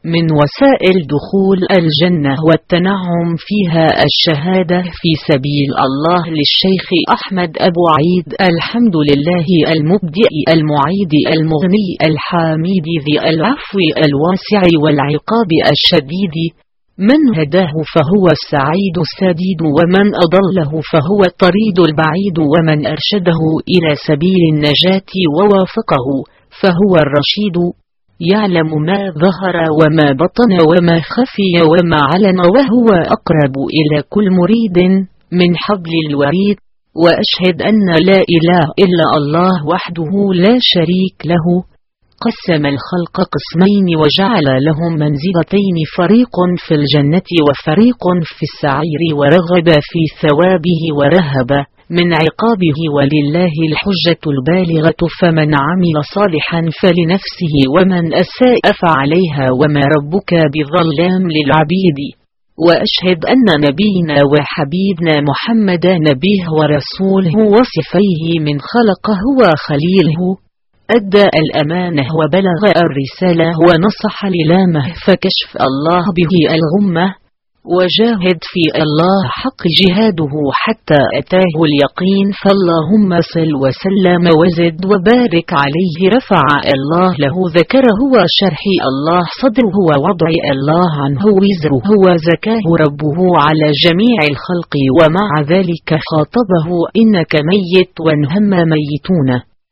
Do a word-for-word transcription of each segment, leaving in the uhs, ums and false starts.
من وسائل دخول الجنة والتنعم فيها الشهادة في سبيل الله للشيخ أحمد أبو عيد. الحمد لله المبدئ المعيد المغني الحامد ذي العفو الواسع والعقاب الشديد، من هداه فهو السعيد السديد، ومن أضله فهو الطريد البعيد، ومن أرشده إلى سبيل النجاة ووافقه فهو الرشيد. يعلم ما ظهر وما بطن وما خفي وما علن، وهو أقرب إلى كل مريد من حبل الوريد. وأشهد أن لا إله إلا الله وحده لا شريك له، قسم الخلق قسمين وجعل لهم منزلتين، فريق في الجنة وفريق في السعير، ورغب في ثوابه ورهب من عقابه، ولله الحجة البالغة، فمن عمل صالحا فلنفسه ومن أساء فعليها، وما ربك بظلام للعبيد. وأشهد أن نبينا وحبيبنا محمد نبيه ورسوله وصفيه من خلقه وخليله، أدى الأمانة وبلغ الرسالة ونصح للامه، فكشف الله به الغمة، وجاهد في الله حق جهاده حتى أتاه اليقين. فاللهم صل وسلم وزد وبارك عليه. رفع الله له ذكره وشرح الله صدره، ووضع الله عنه وزره، وزكاه ربه على جميع الخلق، ومع ذلك خاطبه إنك ميت وانهم ميتون.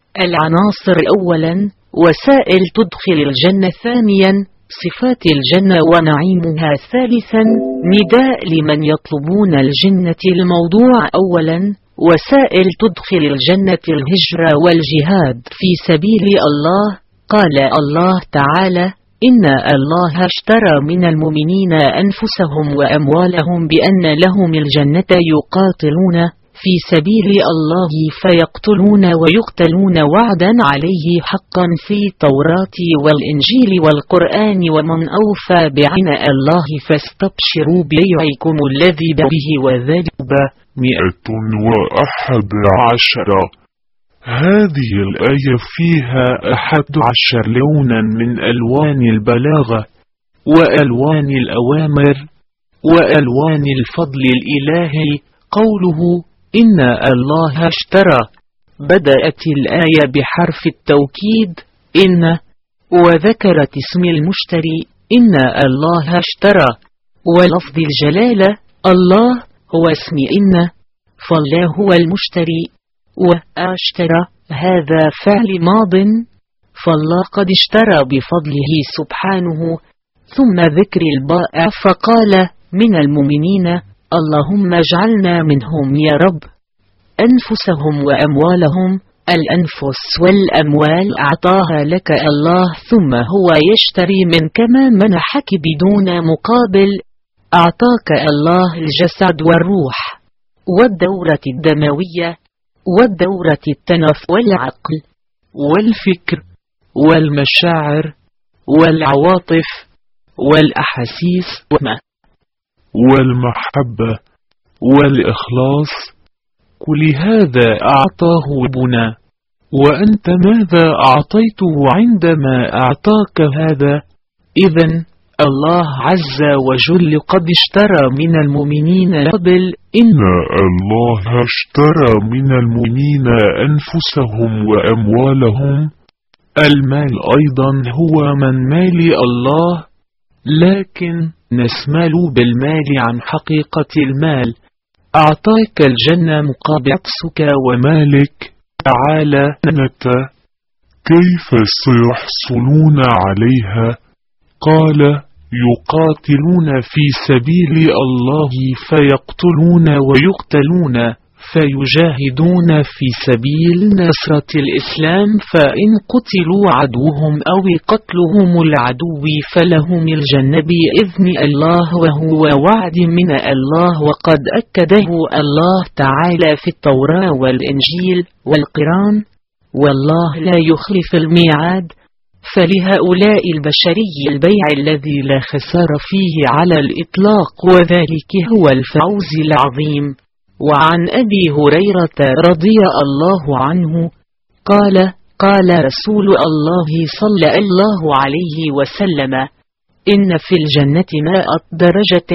العناصر أولا وسائل تدخل الجنة، ثانيا صفات الجنة ونعيمها، ثالثا نداء لمن يطلبون الجنة. الموضوع أولا وسائل تدخل الجنة، الهجرة والجهاد في سبيل الله. قال الله تعالى: إن الله اشترى من المؤمنين أنفسهم وأموالهم بأن لهم الجنة، يقاتلون في سبيل الله فيقتلون ويقتلون، وعدا عليه حقا في التوراة والإنجيل والقرآن، ومن أوفى بعهد الله فاستبشروا ببيعكم الذي به وذلك مئة وأحد عشر. هذه الآية فيها أحد عشر لونا من ألوان البلاغة وألوان الأوامر وألوان الفضل الإلهي. قوله إن الله اشترى، بدأت الآية بحرف التوكيد إن، وذكرت اسم المشتري إن الله اشترى، ولفظ الجلالة الله هو اسم إن، فالله هو المشتري، واشترى هذا فعل ماض، فالله قد اشترى بفضله سبحانه. ثم ذكر الباء فقال من المؤمنين، اللهم اجعلنا منهم يا رب. أنفسهم وأموالهم، الأنفس والأموال أعطاها لك الله، ثم هو يشتري منك ما منحك بدون مقابل. أعطاك الله الجسد والروح والدورة الدموية والدورة التنف والعقل والفكر والمشاعر والعواطف والأحاسيس وما والمحبة والإخلاص. كل هذا أعطاه ربنا، وأنت ماذا أعطيته عندما أعطاك هذا؟ إذن الله عز وجل قد اشترى من المؤمنين قبل إن الله اشترى من المؤمنين أنفسهم وأموالهم. المال أيضا هو من مال الله، لكن نسمال بالمال عن حقيقة المال. أعطاك الجنة مقابل عطسك ومالك. تعالى نت كيف سيحصلون عليها؟ قال يقاتلون في سبيل الله فيقتلون ويقتلون، فيجاهدون في سبيل نصرة الإسلام، فإن قتلوا عدوهم أو قتلهم العدو فلهم الجنة بإذن الله، وهو وعد من الله، وقد أكده الله تعالى في التوراة والإنجيل والقرآن، والله لا يخلف الميعاد. فلهؤلاء البشري البيع الذي لا خسار فيه على الإطلاق، وذلك هو الفوز العظيم. وعن أبي هريرة رضي الله عنه قال: قال رسول الله صلى الله عليه وسلم: إن في الجنة مائة درجة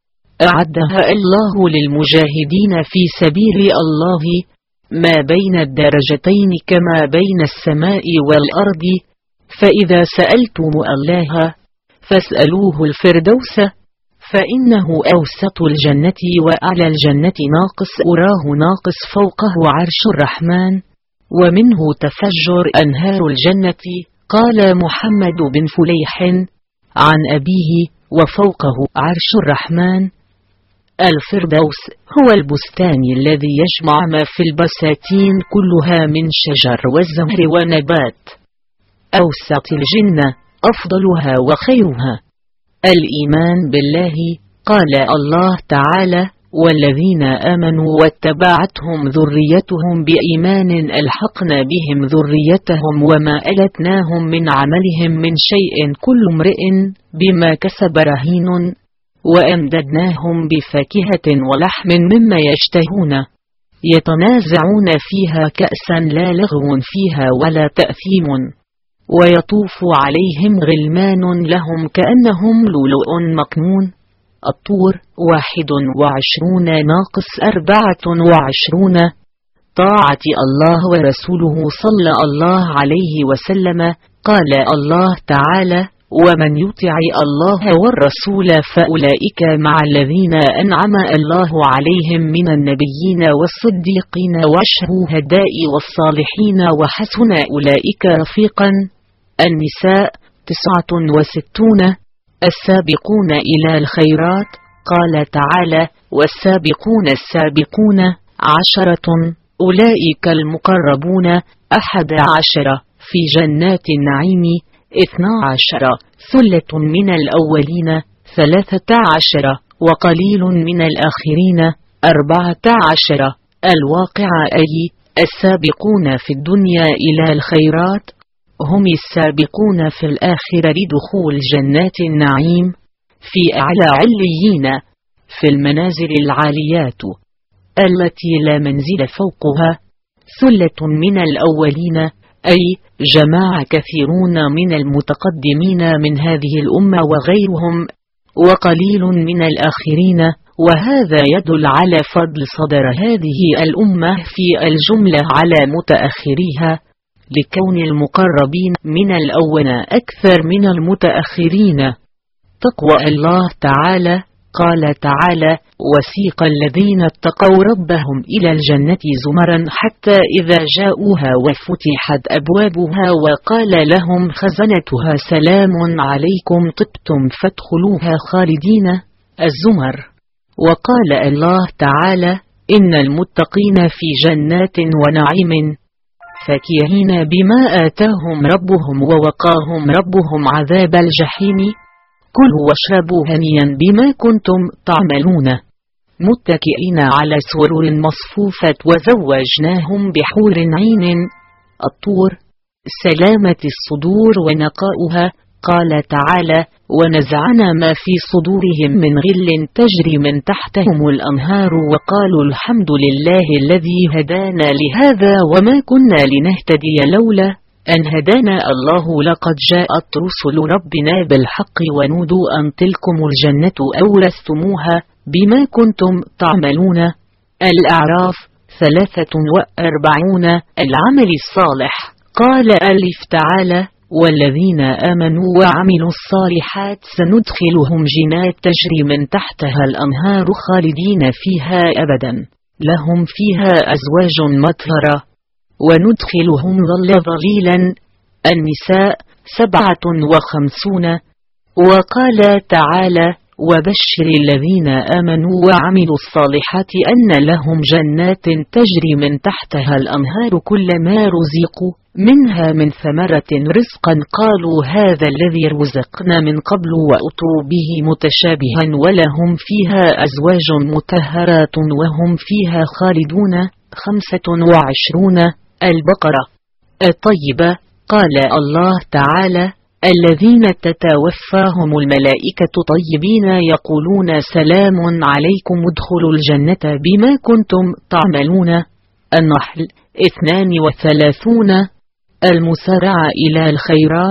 أعدها الله للمجاهدين في سبيل الله، ما بين الدرجتين كما بين السماء والأرض. فإذا سألتم الله فاسألوه الفردوس، فإنه أوسط الجنة وأعلى الجنة ناقص أراه ناقص فوقه عرش الرحمن، ومنه تفجر أنهار الجنة. قال محمد بن فليح عن أبيه: وفوقه عرش الرحمن. الفردوس هو البستان الذي يجمع ما في البساتين كلها من شجر والزهر ونبات. أوسط الجنة أفضلها وخيرها الإيمان بالله. قال الله تعالى: والذين آمنوا واتبعتهم ذريتهم بإيمان ألحقنا بهم ذريتهم وما ألتناهم من عملهم من شيء كل امرئ بما كسب رهين، وأمددناهم بفاكهة ولحم مما يشتهون، يتنازعون فيها كأسا لا لغو فيها ولا تأثيم، ويطوف عليهم غلمان لهم كأنهم لؤلؤ مكنون. الطور واحد وعشرون ناقص أربعة وعشرون. طاعة الله ورسوله صلى الله عليه وسلم. قال الله تعالى: ومن يطع الله والرسول فأولئك مع الذين أنعم الله عليهم من النبيين والصديقين والشهداء والصالحين وحسن أولئك رفيقا. النساء تسعة وستون. السابقون إلى الخيرات. قال تعالى: والسابقون السابقون عشرة أولئك المقربون. أحد عشر في جنات النعيم. اثنا عشر ثلة من الأولين. ثلاثة عشر وقليل من الآخرين. أربعة عشر الواقع، أي السابقون في الدنيا إلى الخيرات هم السابقون في الآخرة لدخول جنات النعيم في أعلى عليين، في المنازل العاليات التي لا منزل فوقها. ثلة من الأولين، أي جماعة كثيرون من المتقدمين من هذه الأمة وغيرهم، وقليل من الآخرين. وهذا يدل على فضل صدر هذه الأمة في الجملة على متأخريها، لكون المقربين من الأول أكثر من المتأخرين. تقوى الله تعالى. قال تعالى: وسيق الذين اتقوا ربهم إلى الجنة زمرا حتى إذا جاءوها وفتحت أبوابها وقال لهم خزنتها سلام عليكم طبتم فادخلوها خالدين. الزمر. وقال الله تعالى: إن المتقين في جنات ونعيم فاكهين بما آتاهم ربهم ووقاهم ربهم عذاب الجحيم. كلوا واشربوا هنيئا بما كنتم تعملون، متكئين على سرر مصفوفة وزوجناهم بحور عين. الطور. سلامة الصدور ونقاؤها. قال تعالى: ونزعنا ما في صدورهم من غل تجري من تحتهم الأنهار وقالوا الحمد لله الذي هدانا لهذا وما كنا لنهتدي لولا أن هدانا الله لقد جاءت رسل ربنا بالحق ونودوا أن تلكم الجنة أورثتموها بما كنتم تعملون. الأعراف. ثلاثة وأربعون العمل الصالح. قال ألف تعالى: والذين آمنوا وعملوا الصالحات سندخلهم جنات تجري من تحتها الأنهار خالدين فيها أبدا لهم فيها أزواج مطهرة وندخلهم ظل ظليلا. النساء. سبعة وخمسون. وقال تعالى: وبشر الذين آمنوا وعملوا الصالحات أن لهم جنات تجري من تحتها الأنهار كلما رزقوا منها من ثمرة رزقا قالوا هذا الذي رزقنا من قبل وأتوا به متشابها ولهم فيها أزواج مطهرات وهم فيها خالدون. خمسة وعشرون البقرة. الطيبة. قال الله تعالى: الذين تتوفاهم الملائكة طيبين يقولون سلام عليكم ادخلوا الجنة بما كنتم تعملون. النحل. اثنان وثلاثون المسارعة إلى الخيرات.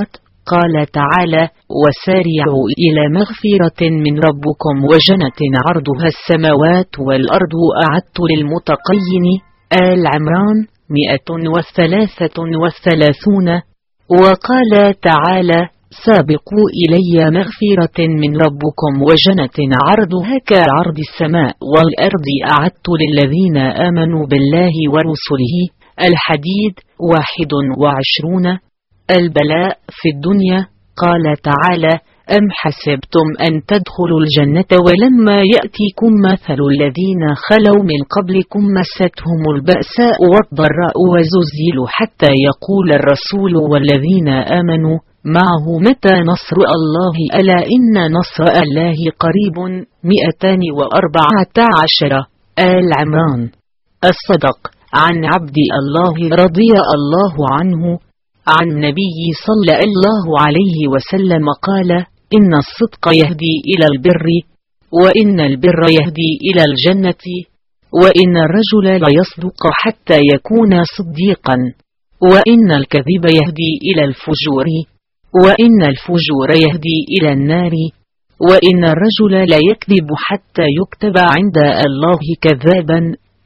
قال تعالى: وسارعوا إلى مغفرة من ربكم وجنة عرضها السماوات والأرض أعدت للمتقين. آل عمران مئة وثلاثة وثلاثون. وقال تعالى: سابقوا إلي مغفرة من ربكم وجنة عرضها كعرض السماء والأرض أعدت للذين آمنوا بالله ورسله. الحديد واحد وعشرون. البلاء في الدنيا. قال تعالى: أم حسبتم أن تدخلوا الجنة ولما يأتيكم مثل الذين خلوا من قبلكم مستهم البأساء والضراء وزلزلوا حتى يقول الرسول والذين آمنوا معه متى نصر الله ألا إن نصر الله قريب. مئتان وأربعة عشر. آل عمران. الصدق. عن عبد الله رضي الله عنه عن النبي صلى الله عليه وسلم قال: إن الصدق يهدي إلى البر، وإن البر يهدي إلى الجنة، وإن الرجل ليصدق حتى يكون صديقا، وإن الكذب يهدي إلى الفجور، وإن الفجور يهدي إلى النار، وإن الرجل لا يكذب حتى يكتب عند الله كذابا.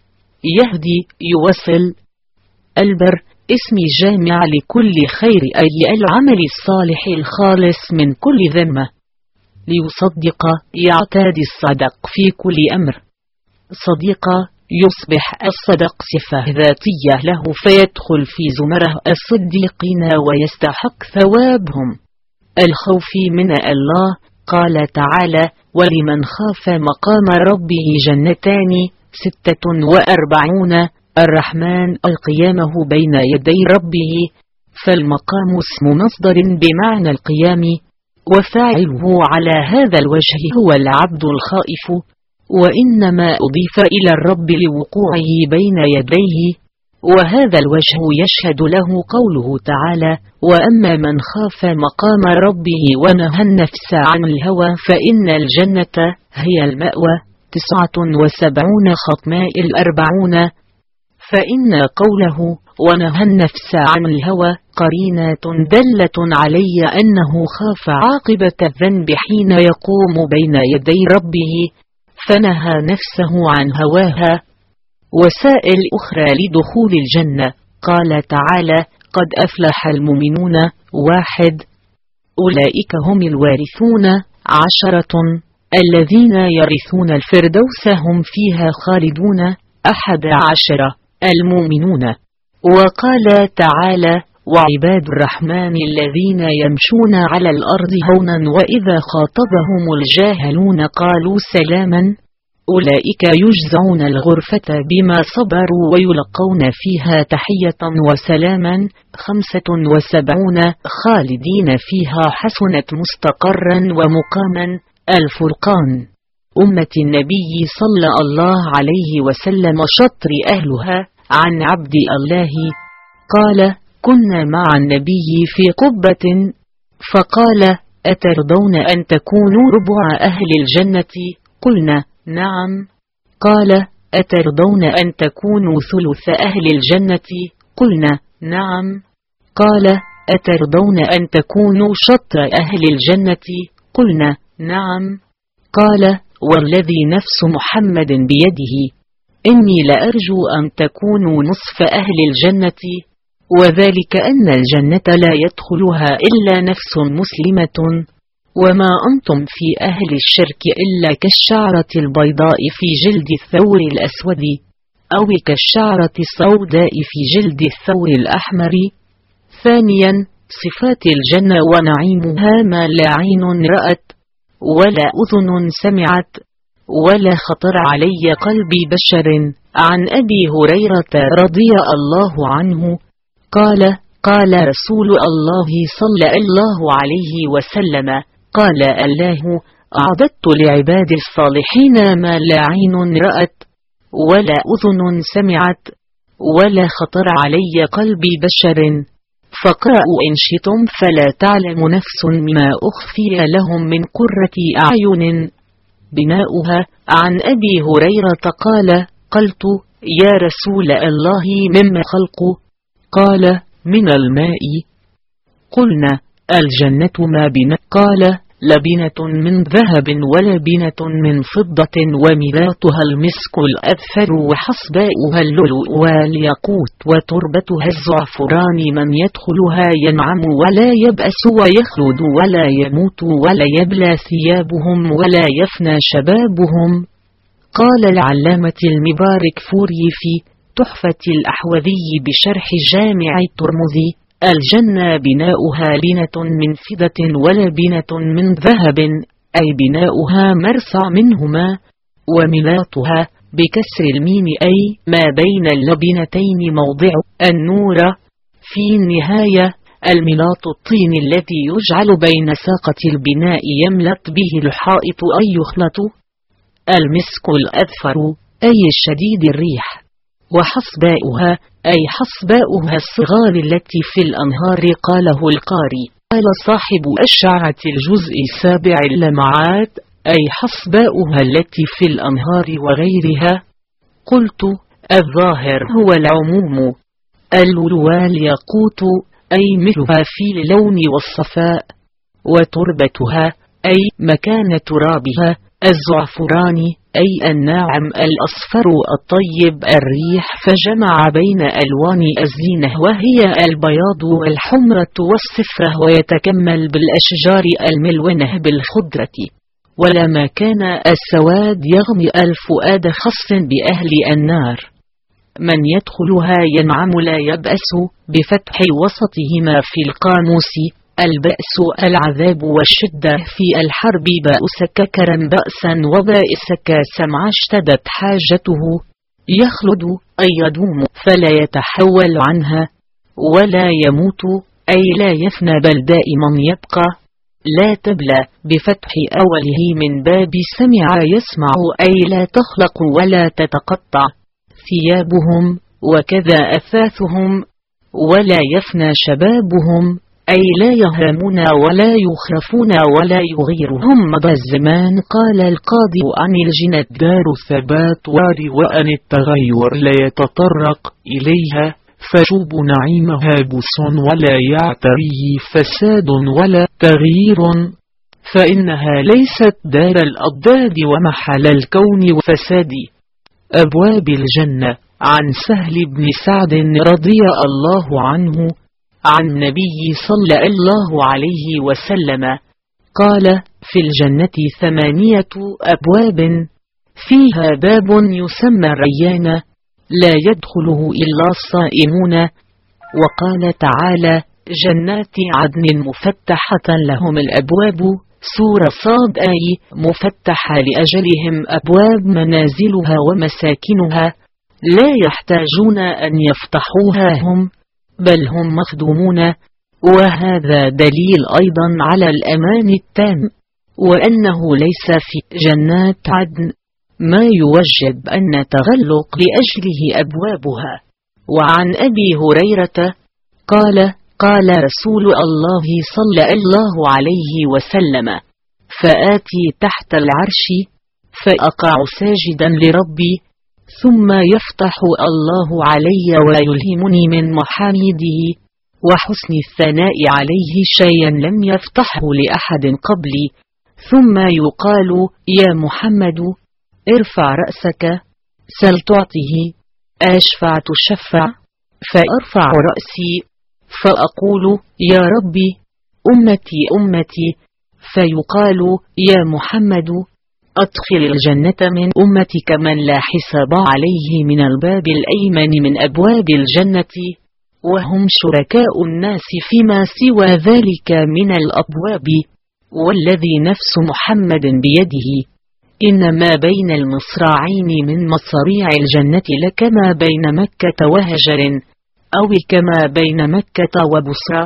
يهدي يوصل. البر اسم جامع لكل خير، أي العمل الصالح الخالص من كل ذمة. ليصدق يعتاد الصدق في كل أمر. صديق يصبح الصدق صفة ذاتية له فيدخل في زمره الصديقين ويستحق ثوابهم. الخوف من الله. قال تعالى: ولمن خاف مقام ربه جنتان. ستة وأربعون. الرحمن القيامه بين يدي ربه. فالمقام اسم مصدر بمعنى القيام، وفاعله على هذا الوجه هو العبد الخائف، وإنما أضيف إلى الرب لوقوعه بين يديه. وهذا الوجه يشهد له قوله تعالى: وأما من خاف مقام ربه ونهى النفس عن الهوى فإن الجنة هي المأوى. تسعة وسبعون ختماء الأربعون. فإن قوله ونهى النفس عن الهوى قرينة دلة علي أنه خاف عاقبة الذنب حين يقوم بين يدي ربه فنهى نفسه عن هواها. وسائل أخرى لدخول الجنة. قال تعالى: قد أفلح المؤمنون. واحد. أولئك هم الوارثون. عشرة. الذين يرثون الفردوس هم فيها خالدون. أحد عشر. المؤمنون. وقال تعالى: وعباد الرحمن الذين يمشون على الأرض هونا وإذا خاطبهم الجاهلون قالوا سلاما. أولئك يجزون الغرفة بما صبروا ويلقون فيها تحية وسلاما. خمسة وسبعون. خالدين فيها حسنت مستقرا ومقاما. الفرقان. أمة النبي صلى الله عليه وسلم شطر أهلها. عن عبد الله قال: كنا مع النبي في قبة فقال: أترضون أن تكونوا ربع أهل الجنة؟ قلنا: نعم. قال: أترضون أن تكونوا ثلث أهل الجنة؟ قلنا: نعم. قال: أترضون أن تكونوا شطر أهل الجنة؟ قلنا: نعم. قال: والذي نفس محمد بيده إني لأرجو أن تكونوا نصف أهل الجنة، وذلك أن الجنة لا يدخلها إلا نفس مسلمة، وما أنتم في أهل الشرك إلا كالشعرة البيضاء في جلد الثور الأسود، أو كالشعرة السوداء في جلد الثور الأحمر. ثانيا، صفات الجنة ونعيمها ما لا عين رأت ولا أذن سمعت ولا خطر علي قلب بشر. عن أبي هريرة رضي الله عنه قال: قال رسول الله صلى الله عليه وسلم: قال الله: أعددت لعباد الصالحين ما لا عين رأت ولا أذن سمعت ولا خطر علي قلب بشر. فقرأوا إن شئتم فلا تعلم نفس ما أخفي لهم من قرة أعين. بناؤها. عن أبي هريرة قال: قلت: يا رسول الله مما خلق؟ قال: من الماء. قلنا: الجنة ما بنة؟ قال: لبنة من ذهب ولبنة من فضة، وميلاتها المسك الأذفر، وحصباؤها اللؤلؤ والياقوت، وتربتها الزعفران. من يدخلها ينعم ولا يبأس ويخلد ولا يموت ولا يبلى ثيابهم ولا يفنى شبابهم. قال العلامة المبارك فوري في تحفة الأحوذي بشرح جامع الترمذي: الجنة بناؤها لبنة من فضة ولبنة من ذهب، أي بناؤها مرصع منهما، وميلاتها بكسر الميم أي ما بين اللبنتين موضع النور. في النهاية: الميلاط الطين الذي يجعل بين ساقة البناء يملط به الحائط أي يخلط. المسك الأذفر أي الشديد الريح. وحصباؤها أي حصباؤها الصغار التي في الأنهار. قاله القاري. قال صاحب الشعرة الجزء السابع اللمعات: أي حصباؤها التي في الأنهار وغيرها. قلت: الظاهر هو العموم. اللؤلؤ والياقوت أي مثلها في اللون والصفاء. وتربتها أي مكان ترابها. الزعفران أي الناعم الأصفر الطيب الريح، فجمع بين ألوان الزينة وهي البياض والحمرة والصفرة، ويتكمل بالأشجار الملونة بالخضرة. ولما كان السواد يغمي الفؤاد خص بأهل النار. من يدخلها ينعم لا يبأس، بفتح وسطهما في القاموس. البأس العذاب والشدة في الحرب. بأسك كرم بأسا وبائسك سمع اشتدت حاجته. يخلد أي يدوم فلا يتحول عنها. ولا يموت أي لا يفنى بل دائما يبقى. لا تبلى بفتح أوله من باب سمع يسمع أي لا تخلق ولا تتقطع. ثيابهم وكذا أثاثهم. ولا يفنى شبابهم أي لا يهرمون ولا يخرفون ولا يغيرهم مضى الزمان. قال القاضي عن الجنة: دار الثبات وار، وأن التغير لا يتطرق إليها، فشوب نعيمها بس ولا يعتريه فساد ولا تغيير، فإنها ليست دار الأضداد ومحل الكون وفساد. أبواب الجنة. عن سهل بن سعد رضي الله عنه عن النبي صلى الله عليه وسلم قال: في الجنة ثمانية أبواب، فيها باب يسمى الريان، لا يدخله إلا الصائمون. وقال تعالى: جنات عدن مفتحة لهم الأبواب. سورة صاد آي مفتحة لأجلهم أبواب منازلها ومساكنها، لا يحتاجون أن يفتحوها هم، بل هم مخدومون. وهذا دليل أيضا على الأمان التام، وأنه ليس في جنات عدن ما يوجب أن نتغلق لأجله أبوابها. وعن أبي هريرة قال: قال رسول الله صلى الله عليه وسلم: فآتي تحت العرش فأقع ساجدا لربي، ثم يفتح الله علي ويلهمني من محامده وحسن الثناء عليه شيئا لم يفتحه لأحد قبلي، ثم يقال: يا محمد ارفع رأسك سل تعطه، أشفع تشفع، فأرفع رأسي فأقول: يا ربي أمتي أمتي، فيقال: يا محمد أدخل الجنة من أمتك من لا حساب عليه من الباب الأيمن من أبواب الجنة، وهم شركاء الناس فيما سوى ذلك من الأبواب. والذي نفس محمد بيده إن ما بين المصراعين من مصاريع الجنة لكما بين مكة وهجر، أو كما بين مكة وبصرى.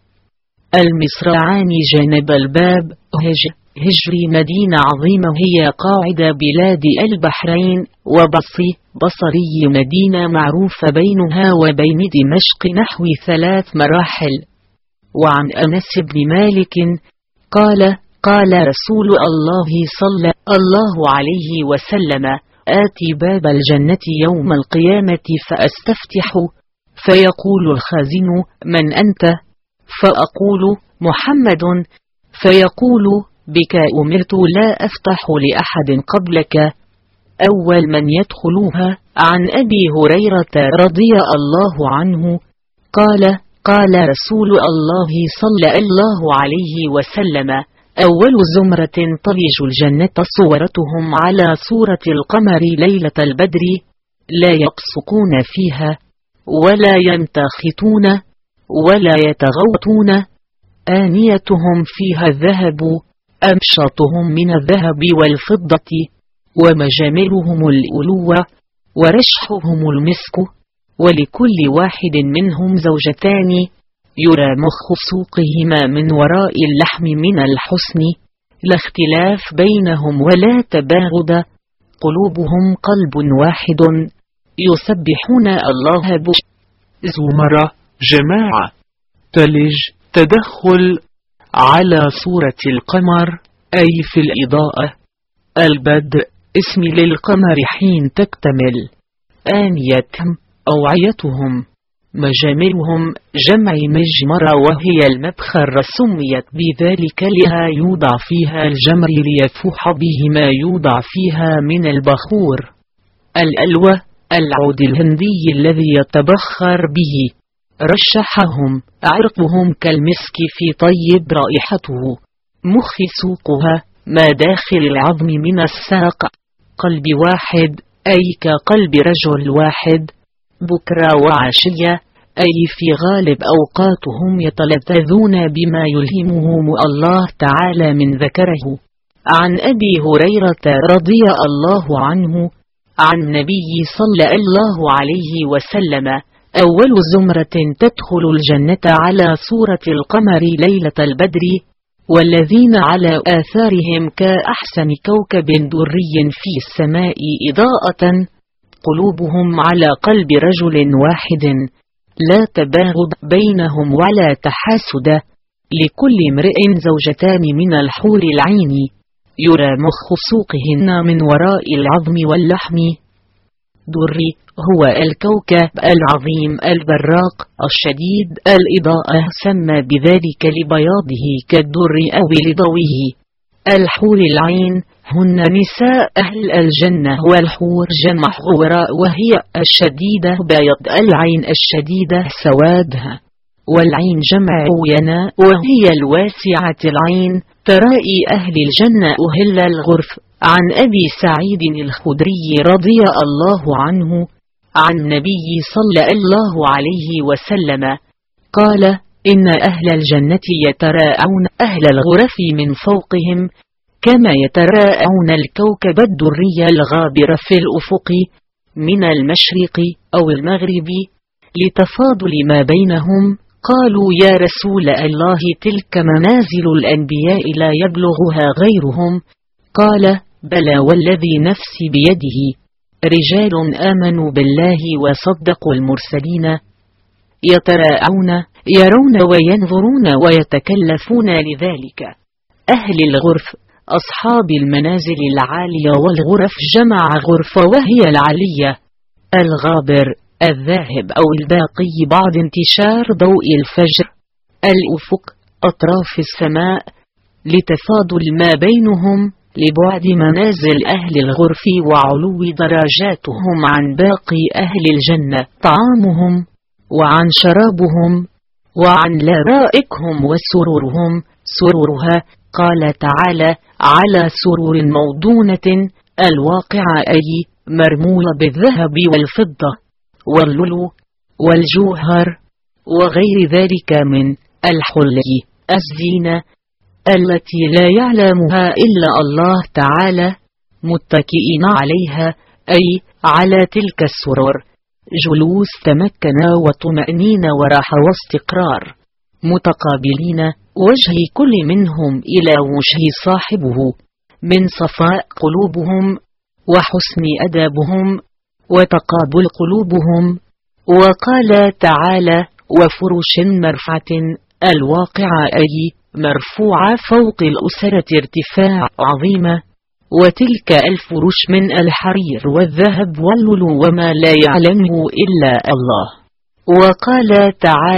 المصراعان جانب الباب هجر هجري مدينة عظيمة هي قاعدة بلاد البحرين، وبصي بصري مدينة معروفة بينها وبين دمشق نحو ثلاث مراحل. وعن أنس بن مالك قال: قال رسول الله صلى الله عليه وسلم: آتي باب الجنة يوم القيامة فأستفتح، فيقول الخازن: من أنت؟ فأقول محمد، فيقول بك أمرت لا أفتح لأحد قبلك. أول من يدخلها عن أبي هريرة رضي الله عنه قال: قال رسول الله صلى الله عليه وسلم: أول زمرة تلج الجنة صورتهم على صورة القمر ليلة البدر، لا يبصقون فيها ولا ينتخطون ولا يتغوطون، آنيتهم فيها الذهب، أمشطهم من الذهب والفضة، ومجامرهم الألوة، ورشحهم المسك، ولكل واحد منهم زوجتان، يرى مخ سوقهما من وراء اللحم من الحسن، لا اختلاف بينهم ولا تباغض، قلوبهم قلب واحد، يسبحون الله بش. زمرة جماعة، تلج تدخل على صورة القمر أي في الإضاءة، البدء اسم للقمر حين تكتمل، آنيتهم أوعيتهم، مجامرهم جمع مجمرة وهي المبخر، سميت بذلك لها يوضع فيها الجمر ليفوح به ما يوضع فيها من البخور. الألوة العود الهندي الذي يتبخر به، رشحهم عرقهم كالمسك في طيب رائحته، مخ سوقها ما داخل العظم من الساق، قلب واحد أي كقلب رجل واحد، بكرة وعشية أي في غالب أوقاتهم يتلذذون بما يلهمهم الله تعالى من ذكره. عن أبي هريرة رضي الله عنه عن النبي صلى الله عليه وسلم: أول زمرة تدخل الجنة على صورة القمر ليلة البدر، والذين على آثارهم كأحسن كوكب دري في السماء إضاءة، قلوبهم على قلب رجل واحد، لا تباغض بينهم ولا تحاسد، لكل امرئ زوجتان من الحور العين، يرى مخ سوقهن من وراء العظم واللحم. دري هو الكوكب العظيم البراق الشديد الإضاءة، سمى بذلك لبياضه كالدر أو لضوئه. الحور العين هن نساء أهل الجنة، والحور جمع غوراء وهي الشديدة بيض العين الشديدة سوادها، والعين جمع عينا وهي الواسعة العين. ترائي أهل الجنة أهل الغرف. عن أبي سعيد الخدري رضي الله عنه عن النبي صلى الله عليه وسلم قال: إن أهل الجنة يتراءون أهل الغرف من فوقهم كما يتراءون الكوكب الدري الغابر في الأفق من المشرق أو المغرب، لتفاضل ما بينهم. قالوا: يا رسول الله، تلك منازل الأنبياء لا يبلغها غيرهم. قال: بلى والذي نفسي بيده، رجال آمنوا بالله وصدقوا المرسلين، يتراءون يرون وينظرون ويتكلفون لذلك. أهل الغرف أصحاب المنازل العالية، والغرف جمع غرفة وهي العالية. الغابر الذاهب أو الباقي بعد انتشار ضوء الفجر. الأفق أطراف السماء، لتفاضل ما بينهم لبعد منازل أهل الغرف وعلو درجاتهم عن باقي أهل الجنة، طعامهم وعن شرابهم وعن لرائكهم وسرورهم سرورها. قال تعالى: على سرور موضونة، الواقعة أي مرمولة بالذهب والفضة واللؤلؤ والجوهر وغير ذلك من الحلي الزينة التي لا يعلمها إلا الله تعالى، متكئين عليها أي على تلك السرور، جلوس تمكنا وطمأنين وراحة واستقرار، متقابلين، وجه كل منهم إلى وجه صاحبه، من صفاء قلوبهم وحسن أدابهم وتقابل قلوبهم. وقال تعالى: وفرش مرفعة، الواقعة أي مرفوعة فوق الأسرة ارتفاع عظيمة، وتلك الفرش من الحرير والذهب واللؤلؤ وما لا يعلمه إلا الله. وقال تعالى: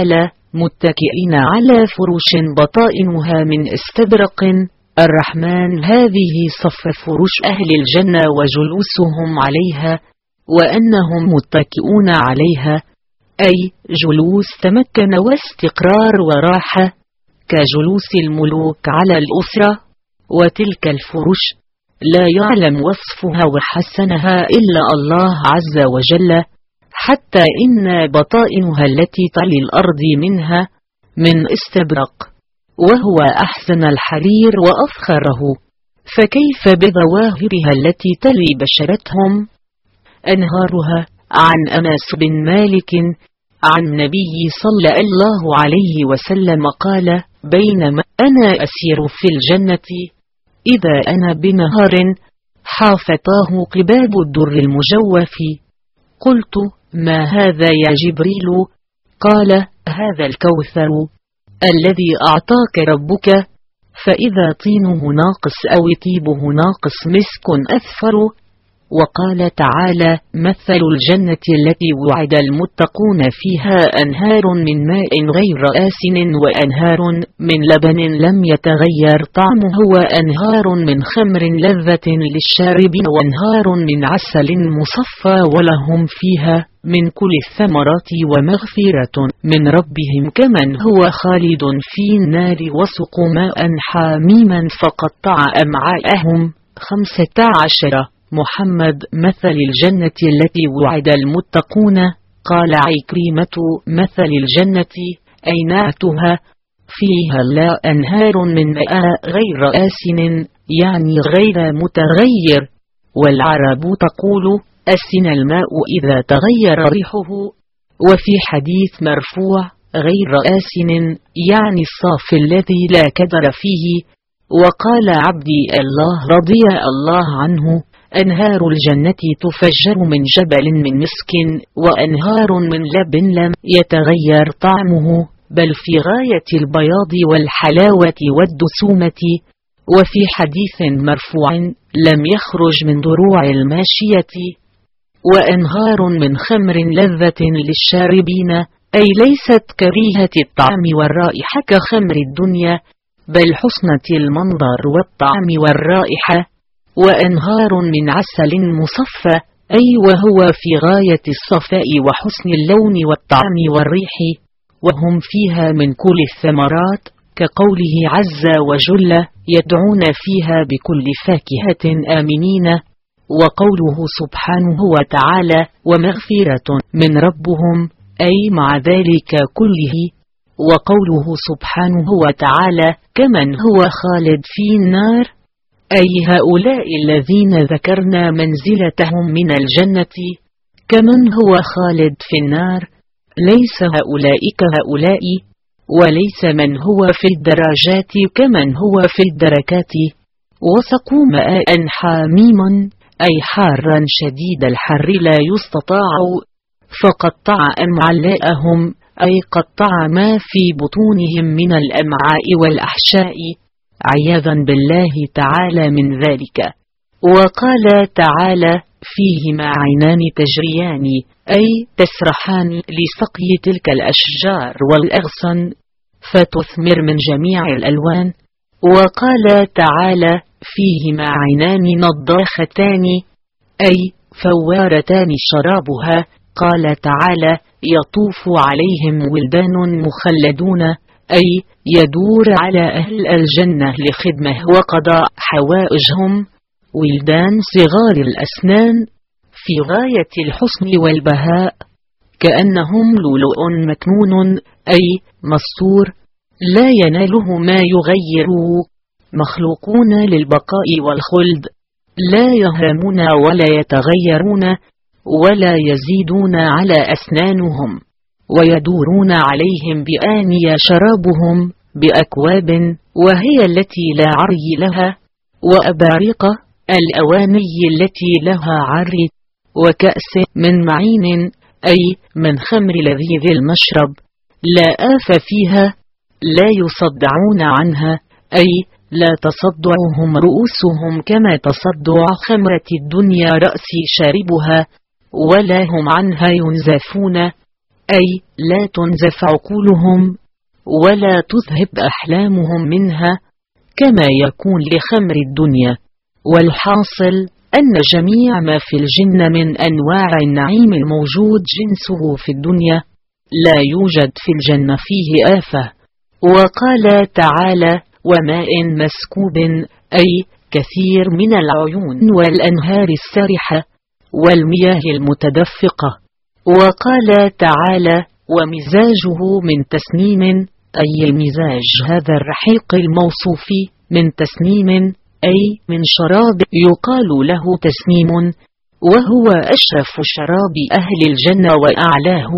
متكئين على فرش بطائنها من استبرق الرحمن. هذه صف فرش أهل الجنة وجلوسهم عليها، وأنهم متكئون عليها أي جلوس تمكن واستقرار وراحة، كجلوس الملوك على الأسرة. وتلك الفرش لا يعلم وصفها وحسنها إلا الله عز وجل، حتى إن بطائنها التي تلي الأرض منها من استبرق، وهو أحسن الحرير وأفخره، فكيف بظواهرها التي تلي بشرتهم؟ أنهارها. عن أنس بن مالك عن النبي صلى الله عليه وسلم قال: بينما أنا أسير في الجنة إذا أنا بنهر حافظاه قباب الدر المجوف. قلت: ما هذا يا جبريل؟ قال: هذا الكوثر الذي أعطاك ربك، فإذا طينه ناقص أو طيبه ناقص مسك أثفر. وقال تعالى: مثل الجنة التي وعد المتقون فيها أنهار من ماء غير آسن وأنهار من لبن لم يتغير طعمه وأنهار من خمر لذة للشاربين وأنهار من عسل مصفى ولهم فيها من كل الثمرات ومغفرة من ربهم كمن هو خالد في النار وسقوا ماء حميما فقطع أمعاءهم. خمسة عشر. محمد: مثل الجنة التي وعد المتقون. قال عكرمة: مثل الجنة أي نعتها فيها لا أنهار من ماء غير آسن، يعني غير متغير، والعرب تقول: أسن الماء إذا تغير ريحه. وفي حديث مرفوع: غير آسن يعني الصافي الذي لا كدر فيه. وقال عبدي الله رضي الله عنه: أنهار الجنة تفجر من جبل من مسك، وأنهار من لب لم يتغير طعمه بل في غاية البياض والحلاوة والدسومة. وفي حديث مرفوع: لم يخرج من ضروع الماشية. وأنهار من خمر لذة للشاربين، أي ليست كريهة الطعم والرائحة كخمر الدنيا، بل حسنة المنظر والطعم والرائحة. وأنهار من عسل مصفى، أي وهو في غاية الصفاء وحسن اللون والطعم والريح، وهم فيها من كل الثمرات، كقوله عز وجل: يدعون فيها بكل فاكهة آمنين. وقوله سبحانه وتعالى: ومغفرة من ربهم، أي مع ذلك كله. وقوله سبحانه وتعالى: كمن هو خالد في النار، أي هؤلاء الذين ذكرنا منزلتهم من الجنة كمن هو خالد في النار، ليس هؤلاء كهؤلاء، وليس من هو في الدرجات كمن هو في الدركات. وسقوا ماء حميما، أي حارا شديد الحر لا يستطاع، فقطع أمعاءهم، أي قطع ما في بطونهم من الأمعاء والأحشاء، عياذا بالله تعالى من ذلك. وقال تعالى: فيهما عينان تجريان، أي تسرحان لسقي تلك الأشجار والأغصان فتثمر من جميع الألوان. وقال تعالى: فيهما عينان نضاختان، أي فوارتان شرابها. قال تعالى: يطوف عليهم ولدان مخلدون، أي يدور على أهل الجنة لخدمه وقضاء حوائجهم، ولدان صغار الأسنان في غاية الحسن والبهاء، كأنهم لؤلؤ مكنون، أي مستور لا يناله ما يغيره، مخلوقون للبقاء والخلد، لا يهرمون ولا يتغيرون ولا يزيدون على أسنانهم، ويدورون عليهم بآنية شرابهم بأكواب وهي التي لا عري لها، وأباريق الأواني التي لها عري، وكأس من معين، أي من خمر لذيذ المشرب لا آف فيها، لا يصدعون عنها، أي لا تصدعهم رؤوسهم كما تصدع خمرة الدنيا رأس شاربها، ولا هم عنها ينزفون، أي لا تنزف عقولهم ولا تذهب أحلامهم منها كما يكون لخمر الدنيا. والحاصل أن جميع ما في الجنة من أنواع النعيم الموجود جنسه في الدنيا لا يوجد في الجنة فيه آفة. وقال تعالى: وماء مسكوب، أي كثير من العيون والأنهار السارحة والمياه المتدفقة. وقال تعالى: ومزاجه من تسنيم، أي المزاج هذا الرحيق الموصوف من تسنيم، أي من شراب يقال له تسنيم، وهو أشرف شراب أهل الجنة وأعلاه.